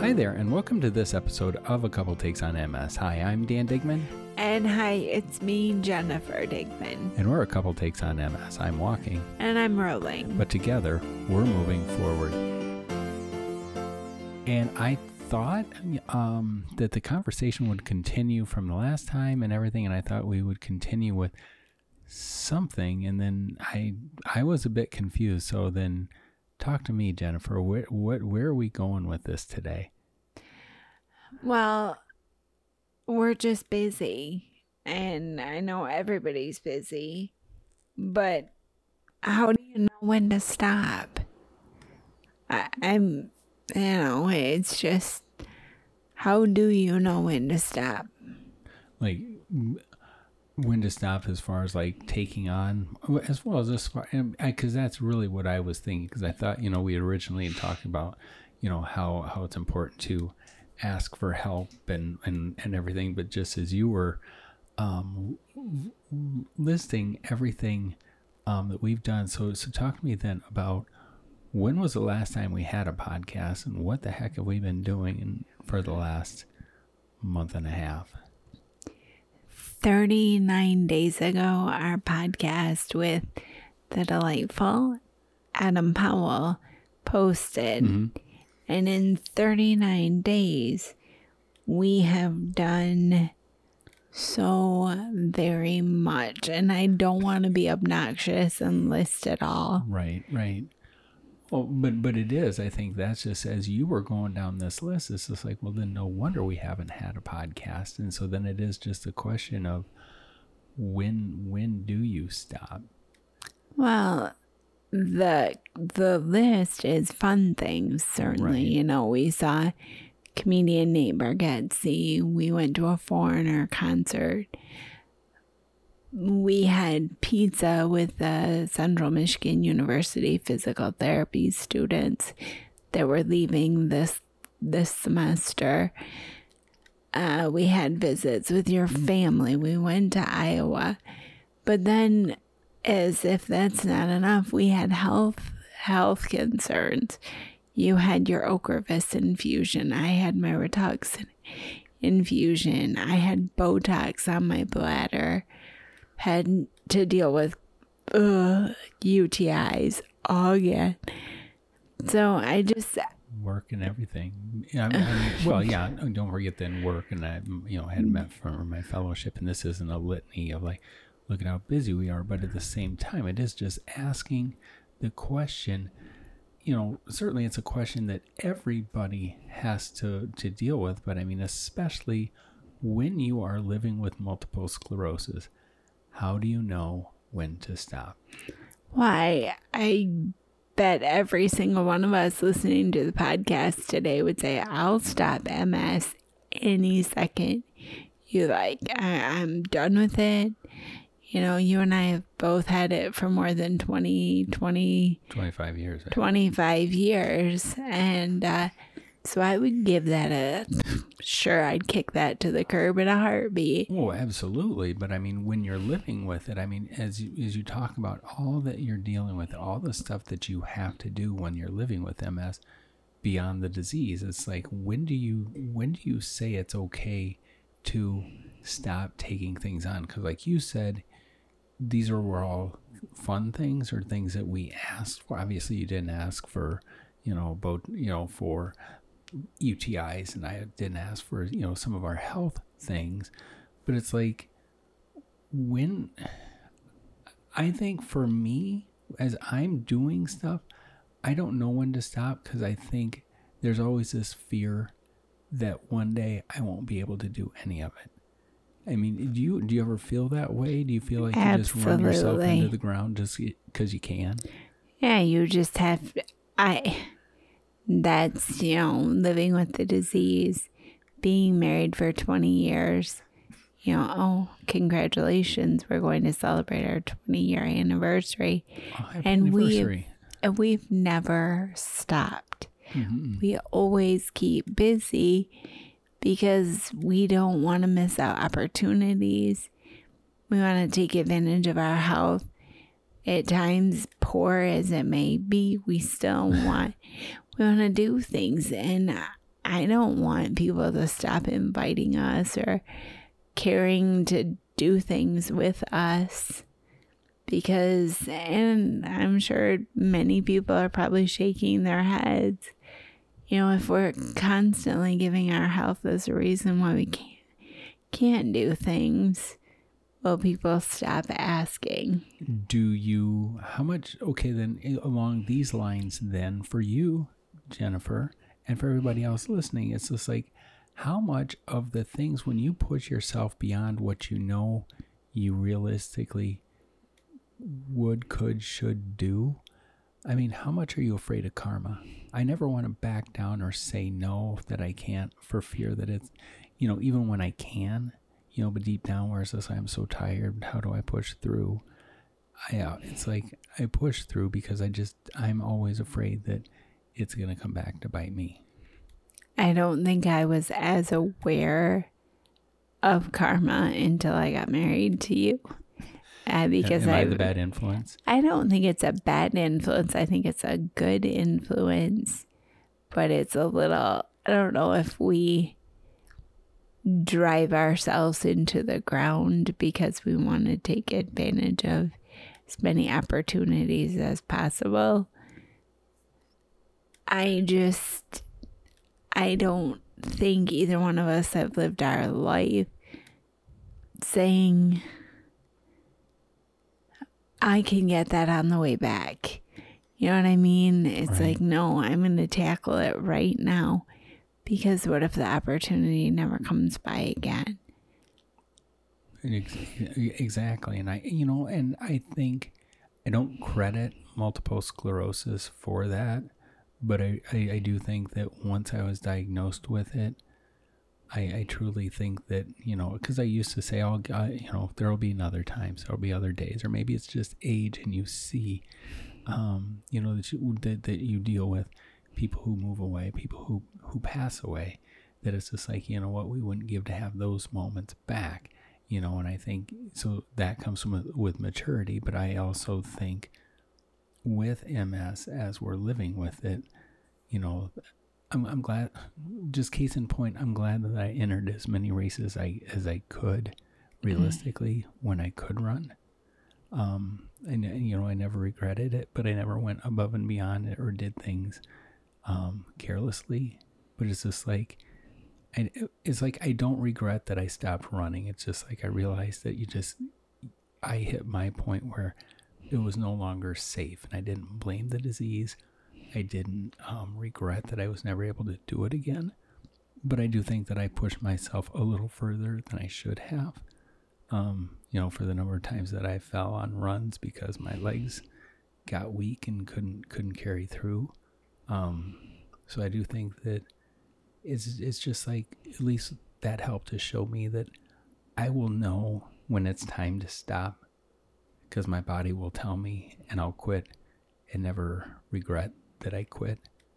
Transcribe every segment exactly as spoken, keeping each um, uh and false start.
Hi there, and welcome to this episode of A Couple Takes on M S. Hi, I'm Dan Digman. And hi, it's me, Jennifer Digman. And we're A Couple Takes on M S. I'm walking. And I'm rolling. But together, we're moving forward. And I thought um, that the conversation would continue from the last time and everything, and I thought we would continue with something, and then I I was a bit confused, so then talk to me, Jennifer. Where, what, where are we going with this today? Well, we're just busy, and I know everybody's busy, but how do you know when to stop? I, I'm, you know, it's just, how do you know when to stop? Like, when to stop as far as like taking on, as well as as far, because that's really what I was thinking, because I thought, you know, we had originally talked about, you know, how, how it's important to ask for help and, and, and everything, but just as you were um, listing everything um, that we've done, so, so talk to me then about when was the last time we had a podcast, and what the heck have we been doing in, for the last month and a half? thirty-nine days ago, our podcast with the delightful Adam Powell posted. Mm-hmm. And in thirty-nine days, we have done so very much. And I don't want to be obnoxious and list it all. Right, right. Well, but but it is. I think that's just as you were going down this list, it's just like, well, then no wonder we haven't had a podcast. And so then it is just a question of when when do you stop? Well, the the list is fun things, certainly. Right. You know, we saw comedian Nate Bargatze. We went to a Foreigner concert. We had pizza with the Central Michigan University physical therapy students that were leaving this this semester. Uh, we had visits with your family. We went to Iowa. But then, as if that's not enough, we had health health concerns. You had your Ocrevus infusion. I had my Rituxan infusion. I had Botox on my bladder. Had to deal with uh, U T Is again. So I just... Work and everything. I mean, I mean, well, yeah, don't forget then work. And I, you know, had met for my fellowship. And this isn't a litany of like, look at how busy we are. But at the same time, it is just asking the question. You know, certainly it's a question that everybody has to, to deal with. But I mean, especially when you are living with multiple sclerosis. How do you know when to stop? Why, I bet every single one of us listening to the podcast today would say, I'll stop M S any second you like. I, I'm done with it. You know, you and I have both had it for more than twenty, twenty, twenty-five years. Right? twenty-five years. And uh, so I would give that a... Sure, I'd kick that to the curb in a heartbeat. Oh, absolutely. But I mean, when you're living with it, I mean, as you, as you talk about all that you're dealing with, all the stuff that you have to do when you're living with M S beyond the disease, it's like, when do you, when do you say it's okay to stop taking things on? Because like you said, these are were all fun things or things that we asked for. Obviously, you didn't ask for, you know, both, you know, for U T Is, and I didn't ask for, you know, some of our health things, but it's like, when I think for me, as I'm doing stuff, I don't know when to stop, because I think there's always this fear that one day I won't be able to do any of it. I mean, do you do you ever feel that way? Do you feel like Absolutely. You just run yourself into the ground just because you can? Yeah, you just have, I... That's, you know, living with the disease, being married for twenty years, you know, oh, congratulations, we're going to celebrate our twenty-year anniversary. Oh, happy and anniversary. We've, we've never stopped. Mm-hmm. We always keep busy because we don't want to miss out opportunities. We want to take advantage of our health. At times, poor as it may be, we still want... We want to do things, and I don't want people to stop inviting us or caring to do things with us. Because, and I'm sure many people are probably shaking their heads, you know, if we're constantly giving our health as a reason why we can't, can't do things, will people stop asking? Do you, how much, okay, then along these lines, then for you, Jennifer, and for everybody else listening, it's just like, how much of the things when you push yourself beyond what you know you realistically would, could, should do, I mean, how much are you afraid of karma? I never want to back down or say no that I can't for fear that it's, you know, even when I can, you know, but deep down where it's just, I'm so tired, how do I push through? I, uh, it's like I push through because I just, I'm always afraid that it's going to come back to bite me. I don't think I was as aware of karma until I got married to you. Uh, because Am I I, the bad influence? I don't think it's a bad influence. I think it's a good influence, but it's a little, I don't know if we drive ourselves into the ground because we want to take advantage of as many opportunities as possible. I just, I don't think either one of us have lived our life saying, I can get that on the way back. You know what I mean? It's Right. like, no, I'm going to tackle it right now. Because what if the opportunity never comes by again? Exactly. And I, you know, and I think I don't credit multiple sclerosis for that, but I, I, I do think that once I was diagnosed with it, I, I truly think that, you know, because I used to say, oh, uh, you know, there will be another times, there will be other days, or maybe it's just age and you see, um, you know, that you, that, that you deal with people who move away, people who, who pass away, that it's just like, you know what, we wouldn't give to have those moments back, you know, and I think, so that comes from with maturity, but I also think with M S, as we're living with it, you know, I'm I'm glad, just case in point, I'm glad that I entered as many races I, as I could, realistically, mm. when I could run. Um, and, you know, I never regretted it, but I never went above and beyond it or did things um, carelessly. But it's just like, I, it's like I don't regret that I stopped running. It's just like I realized that you just, I hit my point where it was no longer safe, and I didn't blame the disease. I didn't um, regret that I was never able to do it again, but I do think that I pushed myself a little further than I should have, um, you know, for the number of times that I fell on runs because my legs got weak and couldn't couldn't carry through. Um, so I do think that it's it's just like, at least that helped to show me that I will know when it's time to stop, because my body will tell me, and I'll quit and never regret that I quit.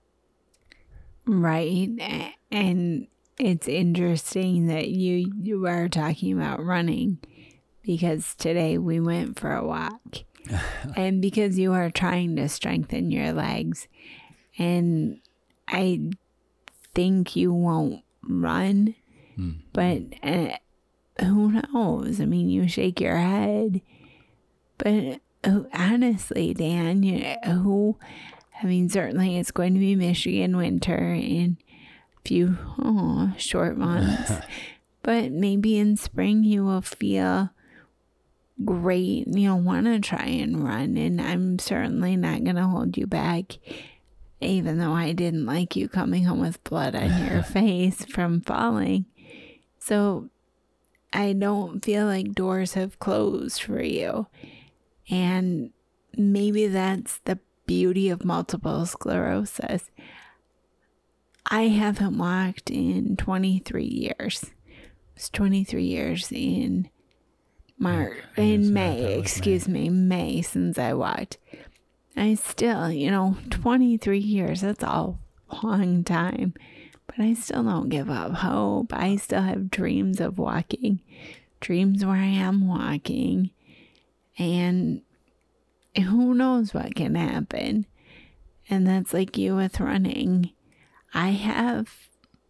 Right. And it's interesting that you, you are talking about running, because today we went for a walk and because you are trying to strengthen your legs, and I think you won't run, mm. but uh, who knows? I mean, you shake your head, but uh, honestly, Dan, you know, who, I mean, certainly it's going to be Michigan winter in a few oh, short months, but maybe in spring you will feel great and you'll want to try and run, and I'm certainly not going to hold you back, even though I didn't like you coming home with blood on your face from falling. So I don't feel like doors have closed for you, and maybe that's the beauty of multiple sclerosis. I haven't walked in twenty-three years. It's twenty-three years in March, yeah, in May, excuse May. me, May since I walked. I still, you know, twenty-three years, that's a long time, but I still don't give up hope. I still have dreams of walking, dreams where I am walking, and who knows what can happen. And that's like you with running. I have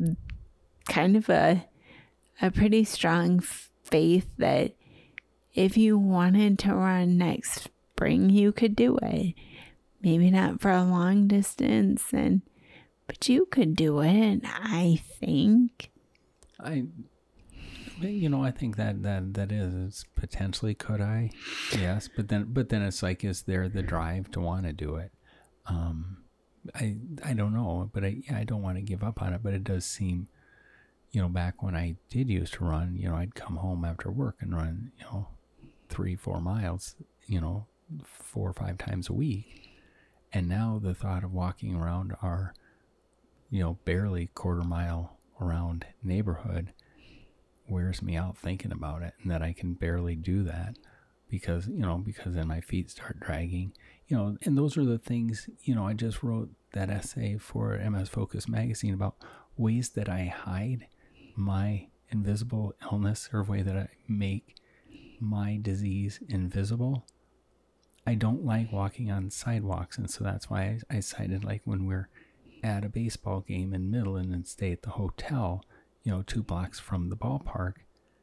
kind of a a pretty strong faith that if you wanted to run next spring, you could do it. Maybe not for a long distance, and but you could do it, I think. I, you know, I think that, that, that is potentially could I, yes, but then but then it's like, is there the drive to want to do it? Um, I I don't know, but I yeah, I don't want to give up on it, but it does seem, you know, back when I did used to run, you know, I'd come home after work and run, you know, three, four miles, you know, four or five times a week. And now the thought of walking around our, you know, barely quarter mile around neighborhood wears me out thinking about it, and that I can barely do that because, you know, because then my feet start dragging, you know, and those are the things, you know, I just wrote that essay for M S Focus magazine about ways that I hide my invisible illness, or way that I make my disease invisible. I don't like walking on sidewalks, and so that's why I, I cited, like, when we're at a baseball game in Midland and stay at the hotel, you know, two blocks from the ballpark,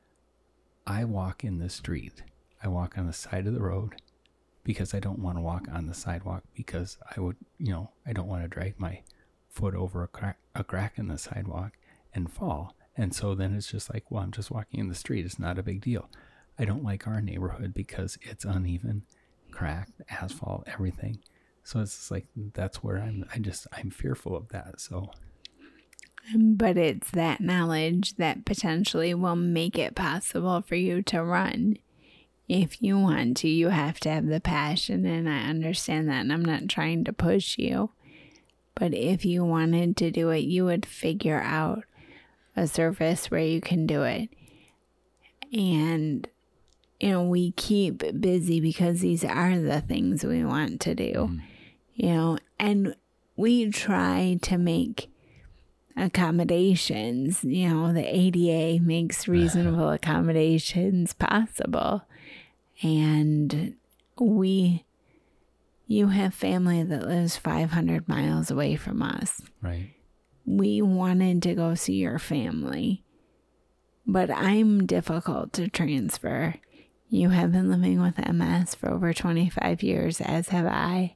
I walk in the street. I walk on the side of the road because I don't want to walk on the sidewalk, because I would, you know, I don't want to drag my foot over a crack, a crack in the sidewalk and fall. And so then it's just like, well, I'm just walking in the street. It's not a big deal. I don't like our neighborhood because it's uneven, cracked, asphalt, everything. So it's just like, that's where I'm, I just, I'm fearful of that. So. But it's that knowledge that potentially will make it possible for you to run. If you want to, you have to have the passion, and I understand that, and I'm not trying to push you. But if you wanted to do it, you would figure out a service where you can do it. And, you know, we keep busy because these are the things we want to do, mm. you know, and we try to make accommodations. You know, the A D A makes reasonable accommodations possible. And we, you have family that lives five hundred miles away from us. Right. We wanted to go see your family, but I'm difficult to transfer. You have been living with M S for over twenty-five years, as have I.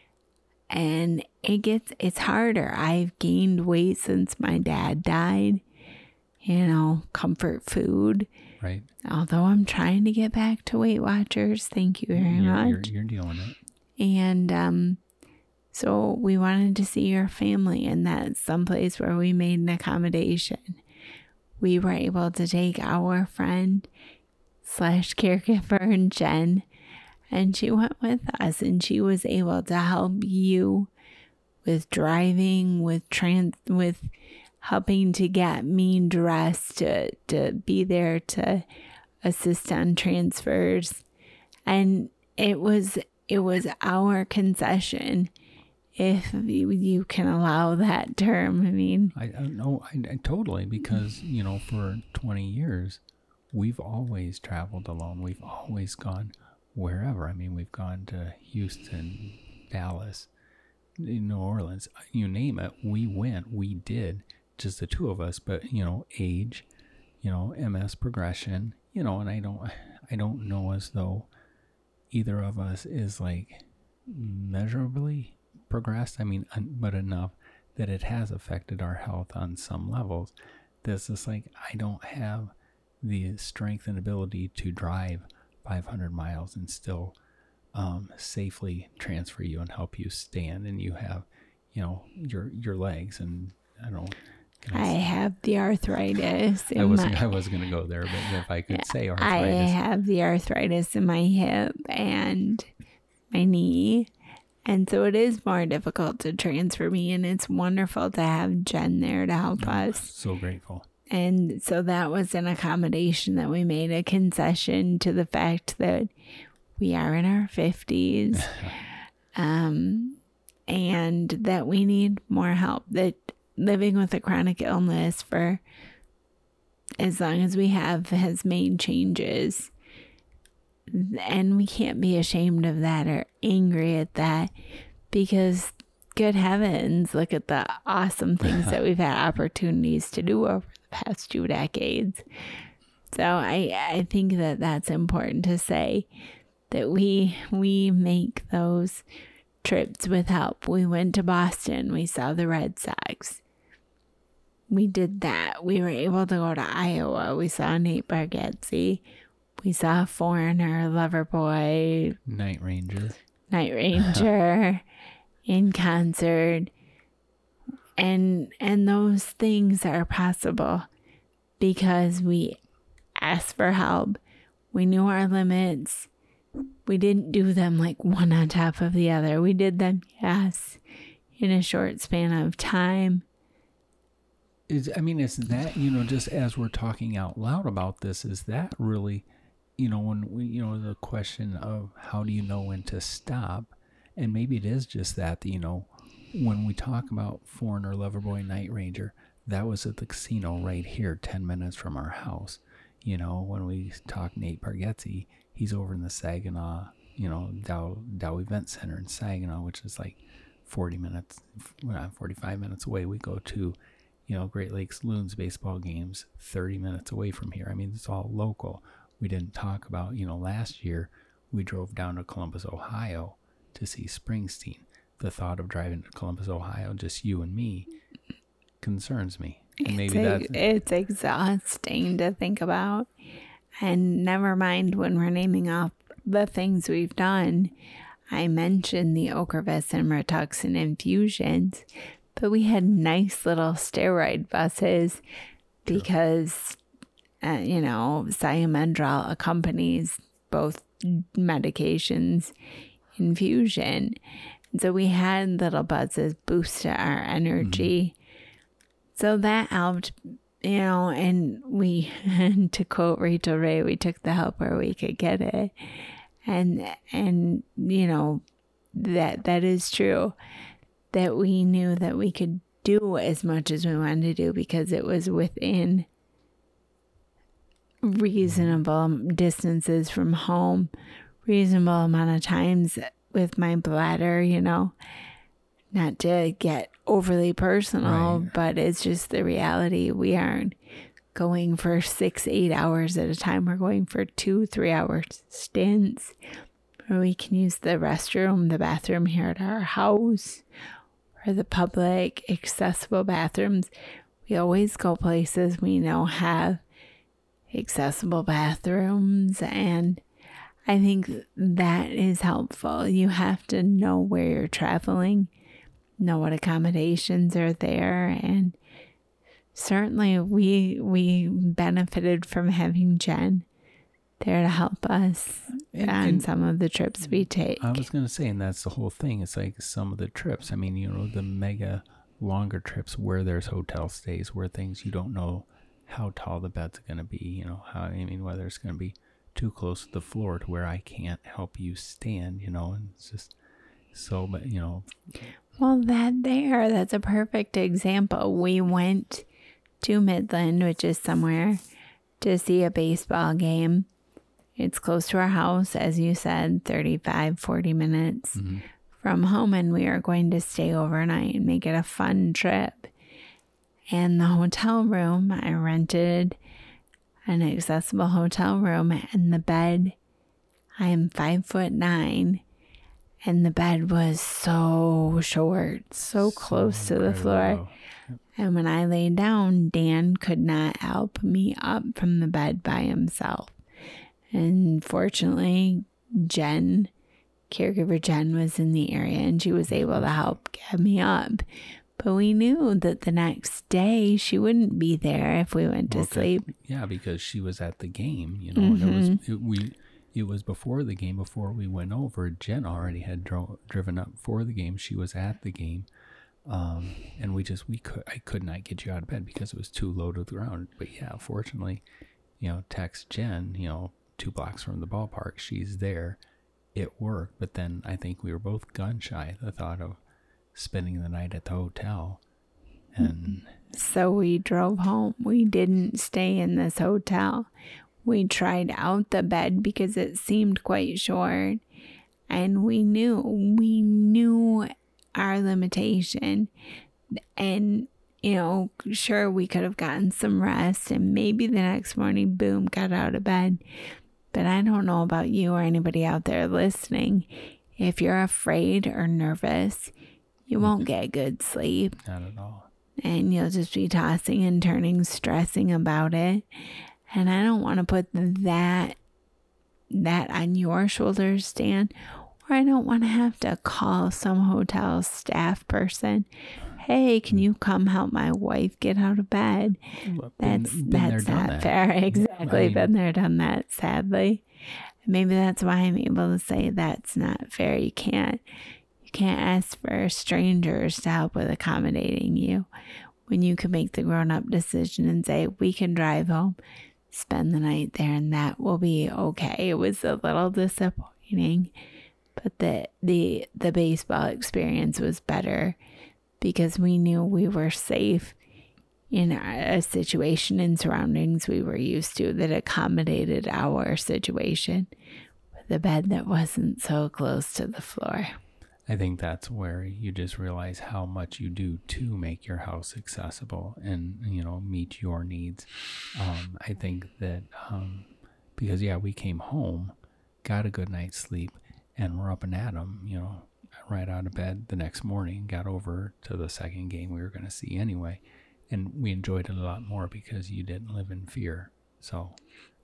And it gets, it's harder. I've gained weight since my dad died. You know, comfort food. Right. Although I'm trying to get back to Weight Watchers. Thank you very you're, much. You're, you're dealing it. And um, so we wanted to see your family, and that's someplace where we made an accommodation. We were able to take our friend slash caregiver, Jen, and she went with us, and she was able to help you with driving, with trans, with helping to get me dressed, to, to be there to assist on transfers. And it was, it was our concession, if you, you can allow that term. I mean, I don't know. I, I totally, because, you know, for twenty years, we've always traveled alone. We've always gone wherever. I mean, we've gone to Houston, Dallas, New Orleans, you name it. We went, we did, just the two of us. But, you know, age, you know, M S progression, you know, and I don't, I don't know as though either of us is like measurably progressed. I mean, but enough that it has affected our health on some levels. That's just like, I don't have the strength and ability to drive five hundred miles and still um, safely transfer you and help you stand. And you have, you know, your your legs, and I don't know. You know, I have the arthritis. In I wasn't. my, I was going to go there, but if I could say arthritis, I have the arthritis in my hip and my knee, and so it is more difficult to transfer me. And it's wonderful to have Jen there to help I'm us. So grateful. And so that was an accommodation that we made, a concession to the fact that we are in our fifties, um, and that we need more help, that living with a chronic illness for as long as we have has made changes. And we can't be ashamed of that or angry at that, because good heavens, look at the awesome things that we've had opportunities to do over the past two decades. So I I think that that's important to say, that we we make those trips with help. We went to Boston. We saw the Red Sox. We did that. We were able to go to Iowa. We saw Nate Bargatze. We saw Foreigner, Loverboy, Night Ranger, Night Ranger in concert. And and those things are possible because we asked for help. We knew our limits. We didn't do them like one on top of the other. We did them, yes, in a short span of time. Is I mean, is that, you know, just as we're talking out loud about this, is that really, you know, when we, you know, the question of how do you know when to stop? And maybe it is just that, you know, when we talk about Foreigner, Loverboy, Night Ranger, that was at the casino right here, ten minutes from our house. You know, when we talk Nate Bargatze, he's over in the Saginaw, you know, Dow, Dow Event Center in Saginaw, which is like forty minutes, well, forty-five minutes away. We go to, you know, Great Lakes Loons baseball games thirty minutes away from here. I mean, it's all local. We didn't talk about, you know, last year we drove down to Columbus, Ohio to see Springsteen. The thought of driving to Columbus, Ohio, just you and me, concerns me. And maybe it's, that's... it's exhausting to think about. And never mind when we're naming off the things we've done. I mentioned the Ocrevus and Rituxan infusions, but we had nice little steroid buses because, uh, you know, Thiamendrol accompanies both medications infusion. And so we had little buses boost our energy. Mm-hmm. So that helped, you know, and we, to quote Rachel Ray, we took the help where we could get it. And, and, you know, that, that is true, that we knew that we could do as much as we wanted to do because it was within reasonable distances from home, reasonable amount of times with my bladder, you know, not to get overly personal, right. But it's just the reality. We aren't going for six, eight hours at a time. We're going for two, three hour stints where we can use the restroom, the bathroom here at our house, or the public accessible bathrooms. We always go places we know have accessible bathrooms, and I think that is helpful. You have to know where you're traveling, know what accommodations are there, and certainly we we benefited from having Jen there to help us and, on and some of the trips we take. I was going to say, and that's the whole thing. It's like some of the trips. I mean, you know, the mega longer trips where there's hotel stays, where things you don't know how tall the bed's going to be, you know, how, I mean, whether it's going to be too close to the floor to where I can't help you stand, you know, and it's just so, but, you know. Well, that there, that's a perfect example. We went to Midland, which is somewhere, to see a baseball game. It's close to our house, as you said, thirty-five, forty minutes mm-hmm. from home, and we are going to stay overnight and make it a fun trip. And the hotel room, I rented an accessible hotel room, and the bed, I am five foot nine, and the bed was so short, so, so close to the floor. Yep. And when I lay down, Dan could not help me up from the bed by himself. And fortunately, Jen, caregiver Jen, was in the area, and she was able to help get me up. But we knew that the next day she wouldn't be there if we went to well, sleep. Yeah, because she was at the game, you know. Mm-hmm. And it was it, we. It was before the game, before we went over. Jen already had dro- driven up for the game. She was at the game, um, and we just we could I could not get you out of bed because it was too low to the ground. But yeah, fortunately, you know, text Jen, you know, two blocks from the ballpark. She's there. It worked, but then I think we were both gun shy. The thought of spending the night at the hotel. And so we drove home. We didn't stay in this hotel. We tried out the bed because it seemed quite short, and we knew we knew our limitation. And, you know, sure, we could have gotten some rest and maybe the next morning, boom, got out of bed. But I don't know about you or anybody out there listening. If you're afraid or nervous, you won't get good sleep. Not at all. And you'll just be tossing and turning, stressing about it. And I don't want to put that that on your shoulders, Dan. Or I don't want to have to call some hotel staff person. Hey, can you come help my wife get out of bed? Well, That's been, been that's there, not that. fair. Exactly. I mean, been there, done that, sadly. Maybe that's why I'm able to say that's not fair. You can't you can't ask for strangers to help with accommodating you when you can make the grown-up decision and say, we can drive home, spend the night there, and that will be okay. It was a little disappointing, but the the the baseball experience was better because we knew we were safe in a situation and surroundings we were used to that accommodated our situation with a bed that wasn't so close to the floor. I think that's where you just realize how much you do to make your house accessible and, you know, meet your needs. Um, I think that um, because, yeah, we came home, got a good night's sleep, and we're up and at 'em, you know, right out of bed the next morning, got over to the second game we were going to see anyway. And we enjoyed it a lot more because you didn't live in fear. So,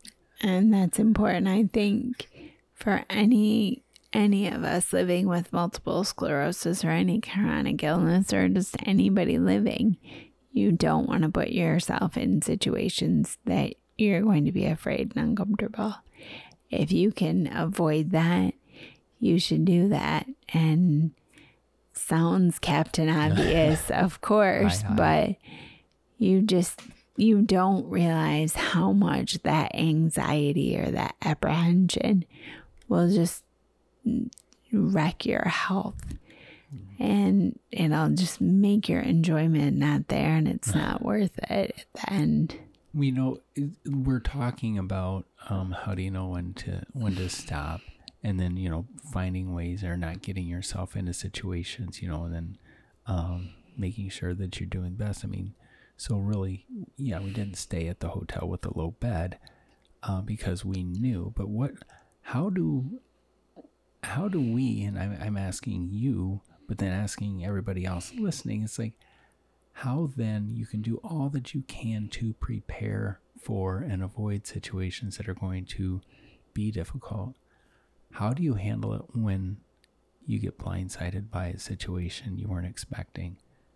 and that's important, I think, for any any of us living with multiple sclerosis or any chronic illness or just anybody living. You don't want to put yourself in situations that you're going to be afraid and uncomfortable. If you can avoid that, you should do that. And sounds Captain Obvious, of course, Hi, hi. but you just, you don't realize how much that anxiety or that apprehension will just wreck your health. And it'll just make your enjoyment not there, and it's not worth it at the end. We know we're talking about um, how do you know when to when to stop, and then, you know, finding ways or not getting yourself into situations, you know, and then um, making sure that you're doing best. I mean, so really, yeah, we didn't stay at the hotel with the low bed uh, because we knew. But what, how do, how do we? And I'm, I'm asking you, but then asking everybody else listening. It's like, how then you can do all that you can to prepare for and avoid situations that are going to be difficult. How do you handle it when you get blindsided by a situation you weren't expecting?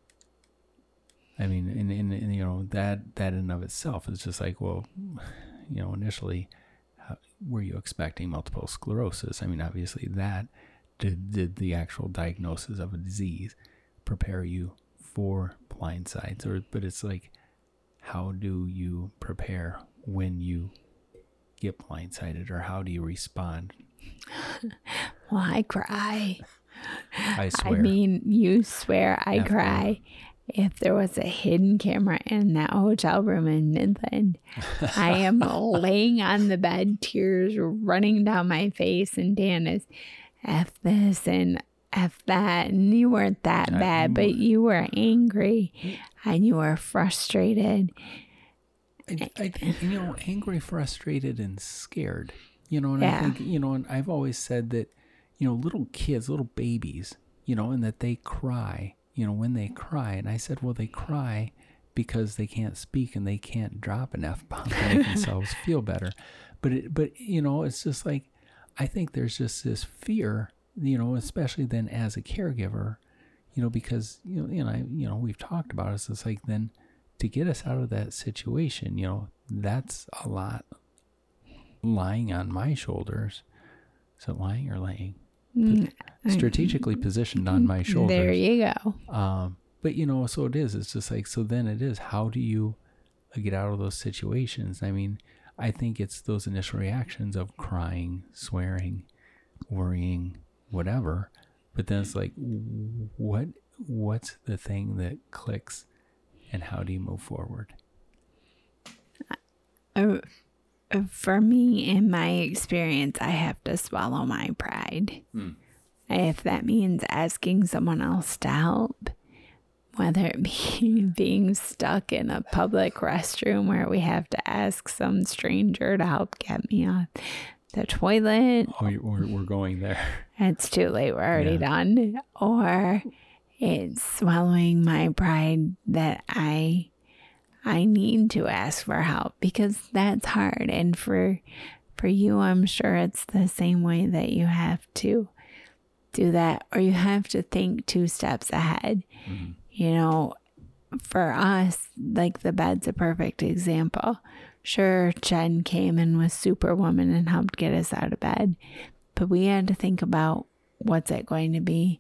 I mean, and, and, and you know, that, that in and of itself is just like, well, you know, initially, how, were you expecting multiple sclerosis? I mean, obviously that did, did the actual diagnosis of a disease prepare you for blindsides, or but it's like, how do you prepare when you get blindsided, or how do you respond? Well, I cry. I swear. I mean, you swear I F- cry. If there was a hidden camera in that hotel room in Midland, I am laying on the bed, tears running down my face, and Dan is F this and F that, and you weren't that I- bad, but you were angry and you were frustrated. I, I think, you know, angry, frustrated, and scared. You know, and Yeah. I think, you know, and I've always said that, you know, little kids, little babies, you know, and that they cry, you know, when they cry. And I said, well, they cry because they can't speak and they can't drop an F-bomb to make themselves feel better. But, it, but you know, it's just like, I think there's just this fear, you know, especially then as a caregiver, you know, because, you know, you know, I, you know, we've talked about it. So it's like, then to get us out of that situation, you know, that's a lot lying on my shoulders. Is it lying or laying? Mm, Strategically positioned on my shoulders. There you go. Um, but, you know, so it is. It's just like, so then it is, how do you get out of those situations? I mean, I think it's those initial reactions of crying, swearing, worrying, whatever. But then it's like, what what's the thing that clicks, and how do you move forward? Uh, for me, in my experience, I have to swallow my pride. Hmm. if that means asking someone else to help, whether it be being stuck in a public restroom where we have to ask some stranger to help get me off the toilet. Oh, we're, we're going there. It's too late. We're already Yeah. done. Or it's swallowing my pride that I I need to ask for help, because that's hard. And for for you, I'm sure it's the same way that you have to do that, or you have to think two steps ahead. Mm-hmm. You know, for us, like the bed's a perfect example. Sure, Jen came and was Superwoman and helped get us out of bed, but we had to think about what's it going to be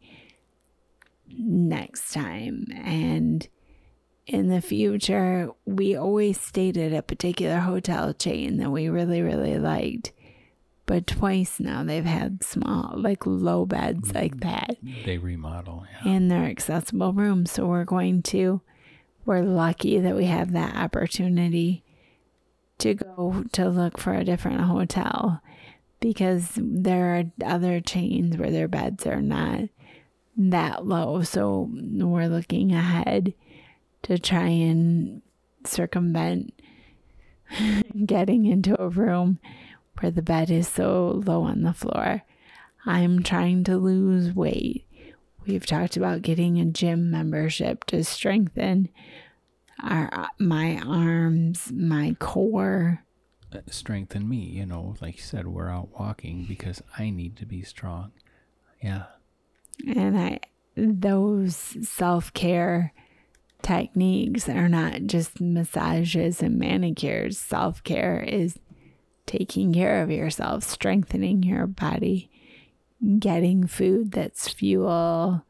next time. And in the future, we always stayed at a particular hotel chain that we really, really liked. But twice now they've had small, like low beds like that. They remodel, yeah. In their accessible rooms. So we're going to, we're lucky that we have that opportunity to go to look for a different hotel, because there are other chains where their beds are not that low. So we're looking ahead to try and circumvent getting into a room where the bed is so low on the floor. I'm trying to lose weight. We've talked about getting a gym membership to strengthen our my arms, my core. Strengthen me, you know, like you said, we're out walking because I need to be strong. Yeah. And I those self-care techniques are not just massages and manicures. Self-care is taking care of yourself, strengthening your body, getting food that's fuel,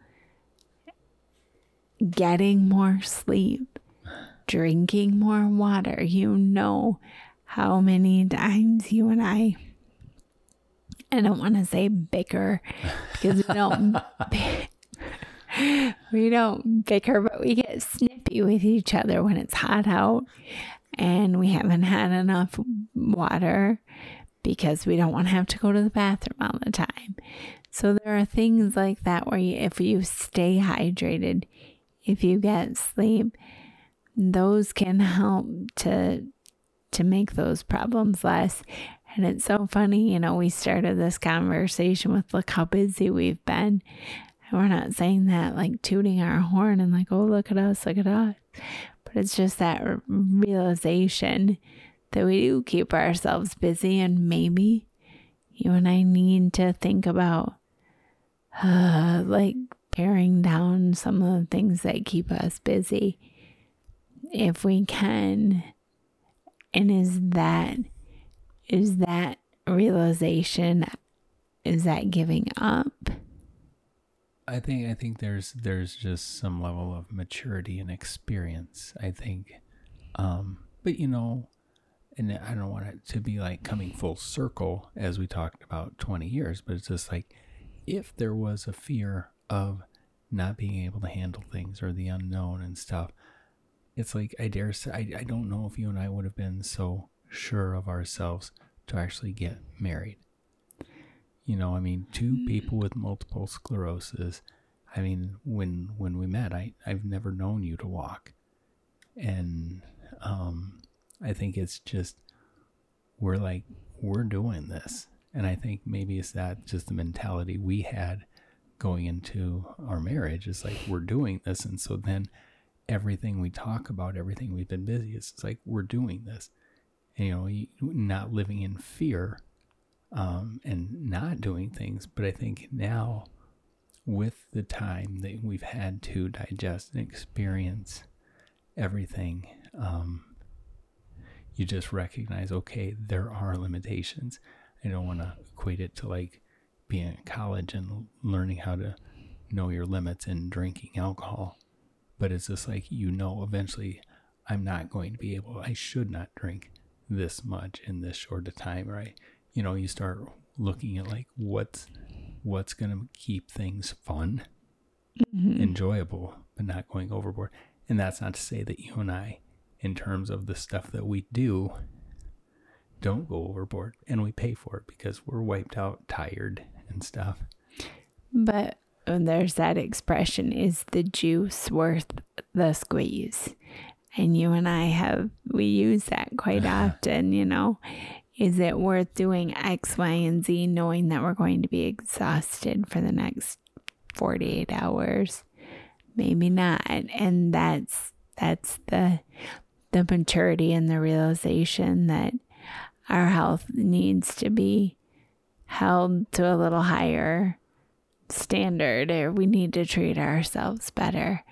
getting more sleep, drinking more water. You know how many times you and I, I don't want to say bicker, because we don't, we don't bicker, but we get snippy with each other when it's hot out and we haven't had enough water because we don't want to have to go to the bathroom all the time. So there are things like that where you, if you stay hydrated, if you get sleep, those can help to to make those problems less. And it's so funny, you know, we started this conversation with look how busy we've been. And we're not saying that like tooting our horn and like, oh, look at us, look at us. But it's just that realization that we do keep ourselves busy, and maybe you and I need to think about uh, like paring down some of the things that keep us busy if we can. And is that is that realization, is that giving up? I think I think there's there's just some level of maturity and experience, I think. Um, but you know, and I don't want it to be like coming full circle as we talked about twenty years, but it's just like if there was a fear of not being able to handle things or the unknown and stuff, it's like I dare say I, I don't know if you and I would have been so sure of ourselves to actually get married. You know, I mean, two people with multiple sclerosis. I mean, when when we met, I, I've never known you to walk. And um, I think it's just, we're like, we're doing this. And I think maybe it's that just the mentality we had going into our marriage is like, we're doing this. And so then everything we talk about, everything we've been busy, it's like, we're doing this. And, you know, not living in fear. Um, and not doing things. But I think now, with the time that we've had to digest and experience everything, um, you just recognize, okay, there are limitations. I don't want to equate it to like being in college and learning how to know your limits and drinking alcohol. But it's just like, you know, eventually I'm not going to be able, I should not drink this much in this short a time, right? You know, you start looking at like what's what's going to keep things fun, mm-hmm. enjoyable, but not going overboard. And that's not to say that you and I, in terms of the stuff that we do, don't go overboard, and we pay for it because we're wiped out, tired and stuff. But there's that expression, is the juice worth the squeeze? And you and I have, we use that quite often, you know. Is it worth doing X, Y, and Z knowing that we're going to be exhausted for the next forty-eight hours? Maybe not. And that's that's the the maturity and the realization that our health needs to be held to a little higher standard, or we need to treat ourselves better.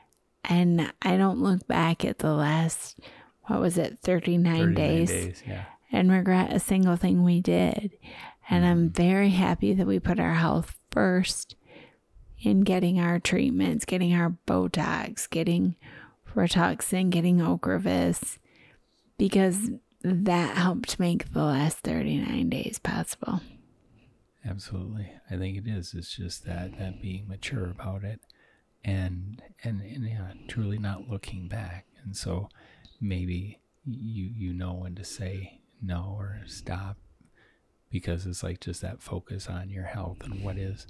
And I don't look back at the last, what was it, thirty-nine, thirty-nine days, days, yeah. and regret a single thing we did. And I'm very happy that we put our health first in getting our treatments, getting our Botox, getting Rituxan, getting Ocrevus, because that helped make the last thirty-nine days possible. Absolutely. I think it is. It's just that, that being mature about it and, and, and yeah, truly not looking back. And so maybe you, you know when to say no or stop, because it's like just that focus on your health and what is,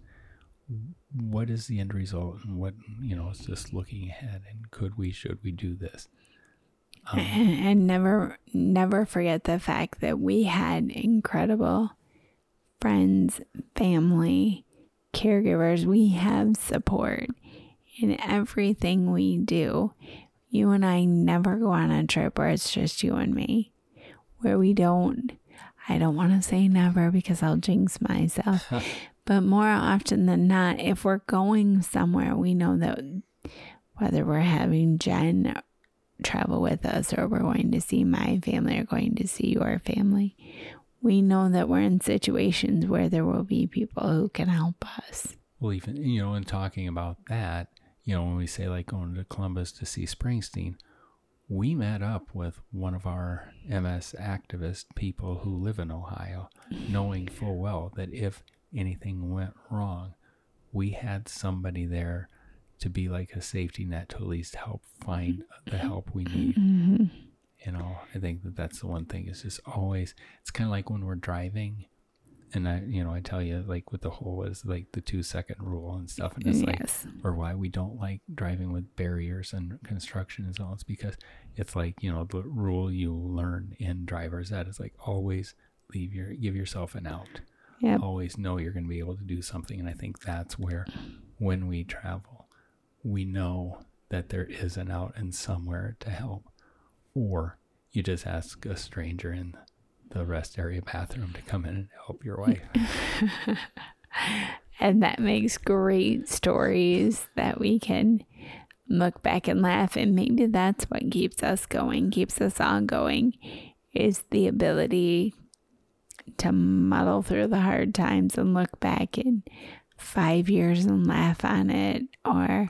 what is the end result, and what, you know, it's just looking ahead and could we, should we do this? Um, and, and never, never forget the fact that we had incredible friends, family, caregivers. We have support in everything we do. You and I never go on a trip where it's just you and me, where we don't, I don't want to say never because I'll jinx myself, but more often than not, if we're going somewhere, we know that whether we're having Jen travel with us or we're going to see my family or going to see your family, we know that we're in situations where there will be people who can help us. Well, even, you know, in talking about that, you know, when we say like going to Columbus to see Springsteen, we met up with one of our M S activist people who live in Ohio, knowing full well that if anything went wrong, we had somebody there to be like a safety net to at least help find the help we need. Mm-hmm. You know, I think that that's the one thing, is just always, it's kind of like when we're driving, and I, you know, I tell you, like with the whole is like the two second rule and stuff. And it's Yes. like, or why we don't like driving with barriers and construction and so on. It's because it's like, you know, the rule you learn in driver's ed is like always leave your, give yourself an out. Yep. Always know you're going to be able to do something. And I think that's where, when we travel, we know that there is an out and somewhere to help. Or you just ask a stranger in the rest area bathroom to come in and help your wife. And that makes great stories that we can look back and laugh. And maybe that's what keeps us going, keeps us all going, is the ability to muddle through the hard times and look back in five years and laugh on it, or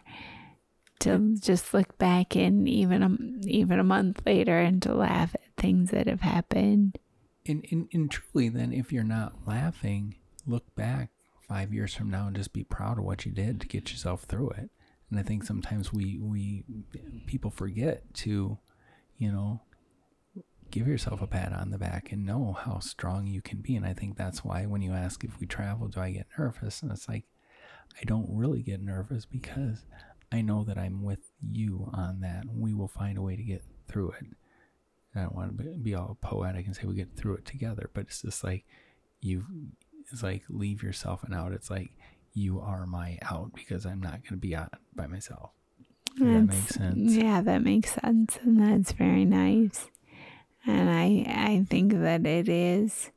to just look back in even a, even a month later and to laugh at things that have happened. And, and, and truly then, if you're not laughing, look back five years from now and just be proud of what you did to get yourself through it. And I think sometimes we, we people forget to, you know, give yourself a pat on the back and know how strong you can be. And I think that's why when you ask if we travel, do I get nervous? And it's like, I don't really get nervous because I know that I'm with you on that. We will find a way to get through it. And I don't want to be all poetic and say we get through it together, but it's just like you, it's like leave yourself an out. It's like you are my out because I'm not going to be out by myself. Does that make sense? Yeah, that makes sense. And that's very nice. And I I think that it is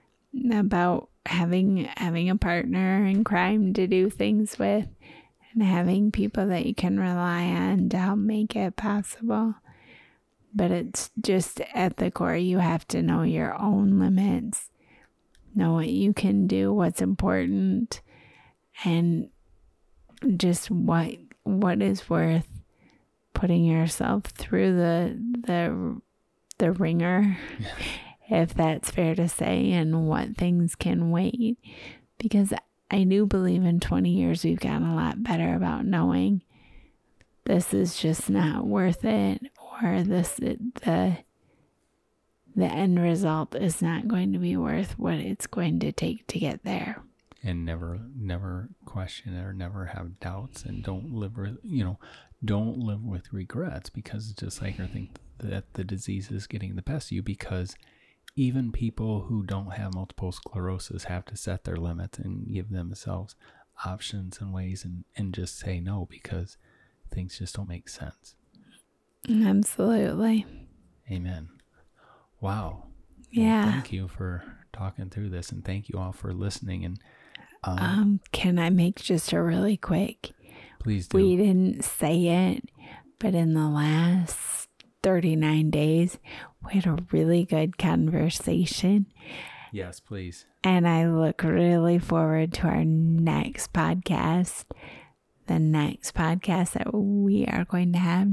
about having having a partner in crime to do things with, and having people that you can rely on to help make it possible. But it's just at the core, you have to know your own limits, know what you can do, what's important, and just what what is worth putting yourself through the the the ringer, if that's fair to say, and what things can wait. Because I do believe in twenty years we've gotten a lot better about knowing this is just not worth it, or this the the end result is not going to be worth what it's going to take to get there. and never, never question it or never have doubts, and don't live, with, you know, don't live with regrets, because it's just like, or think that the disease is getting the best of you, because even people who don't have multiple sclerosis have to set their limits and give themselves options and ways, and, and just say no, because things just don't make sense. Absolutely. Amen. Wow. Yeah. Well, thank you for talking through this, and thank you all for listening. And um, Um, can I make just a really quick? please do. We didn't say it, but in the last thirty-nine days, we had a really good conversation. Yes, please. And I look really forward to our next podcast. The next podcast that we are going to have.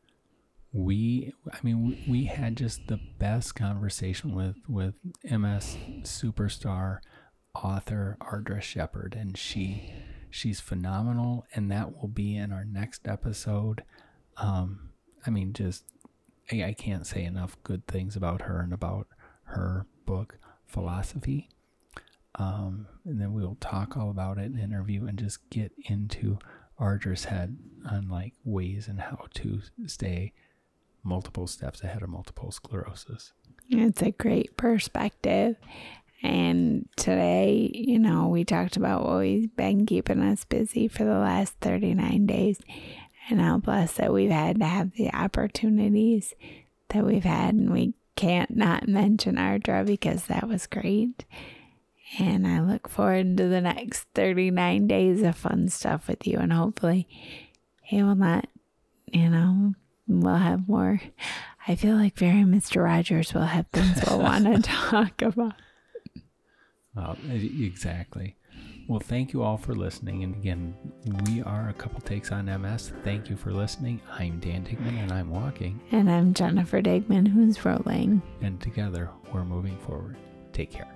We, I mean, we, we had just the best conversation with, with M S superstar author Ardra Shepherd, and she, she's phenomenal, and that will be in our next episode. Um, I mean, just, I, I can't say enough good things about her and about her book, Philosophy. Um, and then we'll talk all about it in an interview and just get into Ardra's head on like ways and how to stay multiple steps ahead of multiple sclerosis. It's a great perspective. And today, you know, we talked about what we've been keeping us busy for the last thirty-nine days, and how blessed that we've had to have the opportunities that we've had. And we can't not mention Ardra, because that was great. And I look forward to the next thirty-nine days of fun stuff with you. And hopefully it will not, you know, we'll have more. I feel like very Mister Rogers will have things we'll want to talk about. Well, exactly. Well, thank you all for listening. And again, we are A Couple Takes on M S. Thank you for listening. I'm Dan Digman, and I'm walking. And I'm Jennifer Digman, who's rolling. And together, we're moving forward. Take care.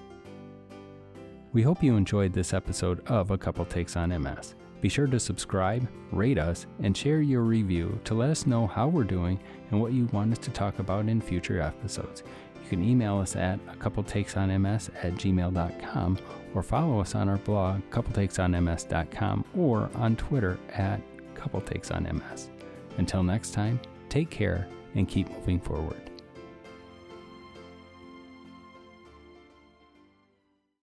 We hope you enjoyed this episode of A Couple Takes on M S. Be sure to subscribe, rate us, and share your review to let us know how we're doing and what you want us to talk about in future episodes. You can email us at a couple takes on m s at gmail dot com, or follow us on our blog, couple takes on m s dot com, or on Twitter at couple takes on m s. Until next time, take care and keep moving forward.